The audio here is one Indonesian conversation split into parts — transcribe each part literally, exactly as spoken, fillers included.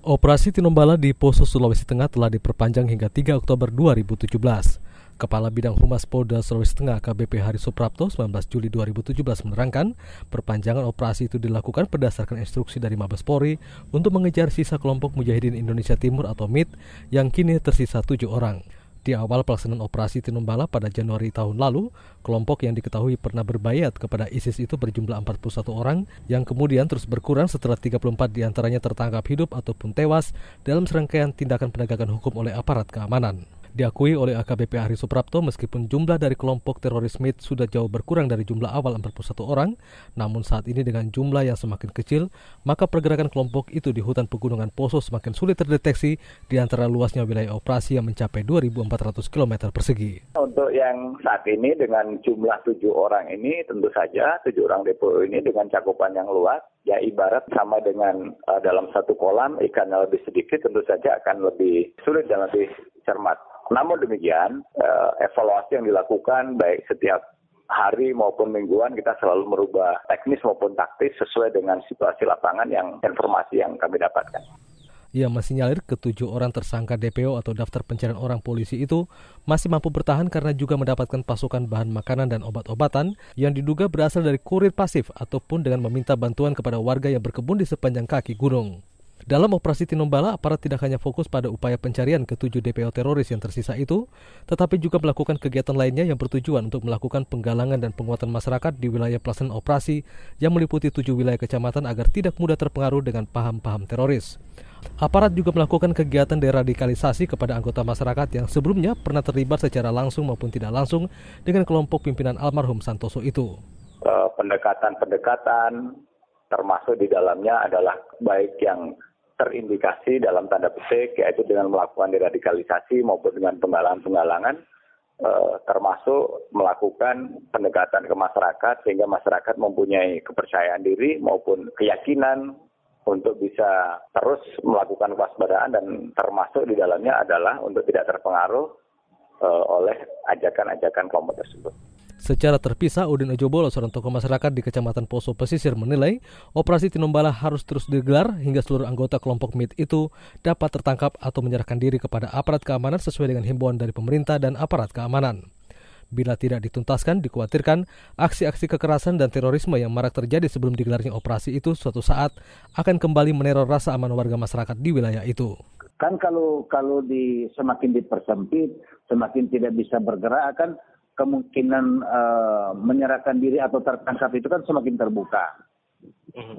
Operasi Tinombala di Poso, Sulawesi Tengah telah diperpanjang hingga tiga Oktober dua ribu tujuh belas. Kepala Bidang Humas Polda Sulawesi Tengah A K B P Hari Suprapto sembilan belas Juli dua ribu tujuh belas menerangkan, perpanjangan operasi itu dilakukan berdasarkan instruksi dari Mabes Polri untuk mengejar sisa kelompok Mujahidin Indonesia Timur atau M I T yang kini tersisa tujuh orang. Di awal pelaksanaan operasi Tinombala pada Januari tahun lalu, kelompok yang diketahui pernah berbayat kepada ISIS itu berjumlah empat puluh satu orang yang kemudian terus berkurang setelah tiga puluh empat diantaranya tertangkap hidup ataupun tewas dalam serangkaian tindakan penegakan hukum oleh aparat keamanan. Diakui oleh A K B P Hari Suprapto, meskipun jumlah dari kelompok teroris M I T sudah jauh berkurang dari jumlah awal empat puluh satu orang, namun saat ini dengan jumlah yang semakin kecil, maka pergerakan kelompok itu di hutan pegunungan Poso semakin sulit terdeteksi di antara luasnya wilayah operasi yang mencapai dua ribu empat ratus kilometer persegi. Untuk yang saat ini dengan jumlah tujuh orang ini, tentu saja tujuh orang D P O ini dengan cakupan yang luas, ya ibarat sama dengan uh, dalam satu kolam ikan yang lebih sedikit, tentu saja akan lebih sulit dan lebih cermat. Namun demikian, evaluasi yang dilakukan baik setiap hari maupun mingguan, kita selalu merubah teknis maupun taktis sesuai dengan situasi lapangan yang informasi yang kami dapatkan. Ia masih nyalir ketujuh orang tersangka D P O atau daftar pencarian orang polisi itu masih mampu bertahan karena juga mendapatkan pasokan bahan makanan dan obat-obatan yang diduga berasal dari kurir pasif ataupun dengan meminta bantuan kepada warga yang berkebun di sepanjang kaki gunung. Dalam operasi Tinombala, aparat tidak hanya fokus pada upaya pencarian ketujuh D P O teroris yang tersisa itu, tetapi juga melakukan kegiatan lainnya yang bertujuan untuk melakukan penggalangan dan penguatan masyarakat di wilayah pelaksanaan operasi yang meliputi tujuh wilayah kecamatan agar tidak mudah terpengaruh dengan paham-paham teroris. Aparat juga melakukan kegiatan deradikalisasi kepada anggota masyarakat yang sebelumnya pernah terlibat secara langsung maupun tidak langsung dengan kelompok pimpinan almarhum Santoso itu. Uh, pendekatan-pendekatan termasuk di dalamnya adalah baik yang terindikasi dalam tanda petik, yaitu dengan melakukan deradikalisasi maupun dengan penggalangan-penggalangan, eh, termasuk melakukan pendekatan ke masyarakat sehingga masyarakat mempunyai kepercayaan diri maupun keyakinan untuk bisa terus melakukan kewaspadaan, dan termasuk di dalamnya adalah untuk tidak terpengaruh eh, oleh ajakan-ajakan kelompok tersebut. Secara terpisah, Udin Ojobolo, seorang tokoh masyarakat di Kecamatan Poso Pesisir, menilai operasi Tinombala harus terus digelar hingga seluruh anggota kelompok M I T itu dapat tertangkap atau menyerahkan diri kepada aparat keamanan sesuai dengan himbauan dari pemerintah dan aparat keamanan. Bila tidak dituntaskan, dikhawatirkan aksi-aksi kekerasan dan terorisme yang marak terjadi sebelum digelarnya operasi itu suatu saat akan kembali meneror rasa aman warga masyarakat di wilayah itu. Kan kalau kalau di semakin dipersempit, semakin tidak bisa bergerak, kan kemungkinan uh, menyerahkan diri atau tertangkap itu kan semakin terbuka. Mm-hmm.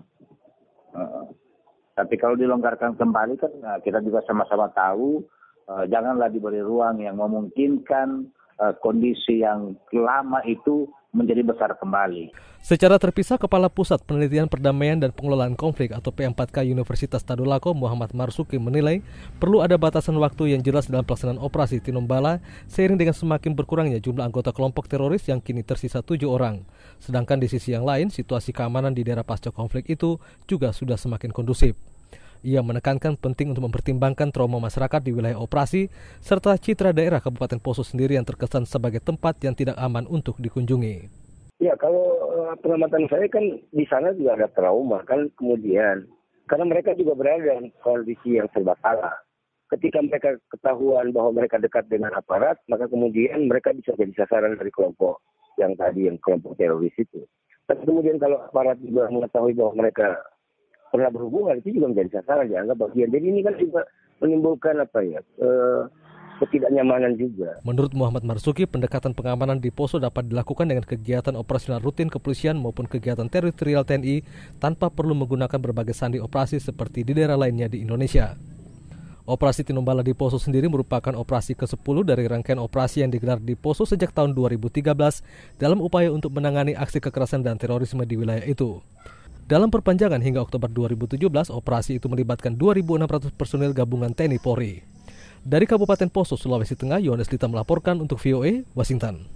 Uh, tapi kalau dilonggarkan kembali kan uh, kita juga sama-sama tahu, uh, janganlah diberi ruang yang memungkinkan uh, kondisi yang lama itu menjadi besar kembali. Secara terpisah, Kepala Pusat Penelitian Perdamaian dan Pengelolaan Konflik atau P empat K Universitas Tadulako, Muhammad Marzuki, menilai perlu ada batasan waktu yang jelas dalam pelaksanaan operasi Tinombala seiring dengan semakin berkurangnya jumlah anggota kelompok teroris yang kini tersisa tujuh orang. Sedangkan di sisi yang lain, situasi keamanan di daerah pasca konflik itu juga sudah semakin kondusif. Ia menekankan penting untuk mempertimbangkan trauma masyarakat di wilayah operasi serta citra daerah Kabupaten Poso sendiri yang terkesan sebagai tempat yang tidak aman untuk dikunjungi. Ya, kalau uh, pengamatan saya kan di sana juga ada trauma kan, kemudian karena mereka juga berada dalam kondisi yang serba salah. Ketika mereka ketahuan bahwa mereka dekat dengan aparat, maka kemudian mereka bisa jadi sasaran dari kelompok yang tadi, yang kelompok teroris itu. Tapi kemudian kalau aparat juga mengetahui bahwa mereka pernah berhubungan, itu juga menjadi sasaran, dianggap bagian. Jadi ini kan juga menimbulkan apa ya, uh, ketidaknyamanan juga. Menurut Muhammad Marzuki, pendekatan pengamanan di Poso dapat dilakukan dengan kegiatan operasional rutin kepolisian maupun kegiatan teritorial T N I tanpa perlu menggunakan berbagai sandi operasi seperti di daerah lainnya di Indonesia. Operasi Tinombala di Poso sendiri merupakan operasi kesepuluh dari rangkaian operasi yang digelar di Poso sejak tahun dua ribu tiga belas dalam upaya untuk menangani aksi kekerasan dan terorisme di wilayah itu. Dalam perpanjangan hingga Oktober dua ribu tujuh belas, operasi itu melibatkan dua ribu enam ratus personil gabungan T N I Polri. Dari Kabupaten Poso, Sulawesi Tengah, Yohanes Lita melaporkan untuk V O A, Washington.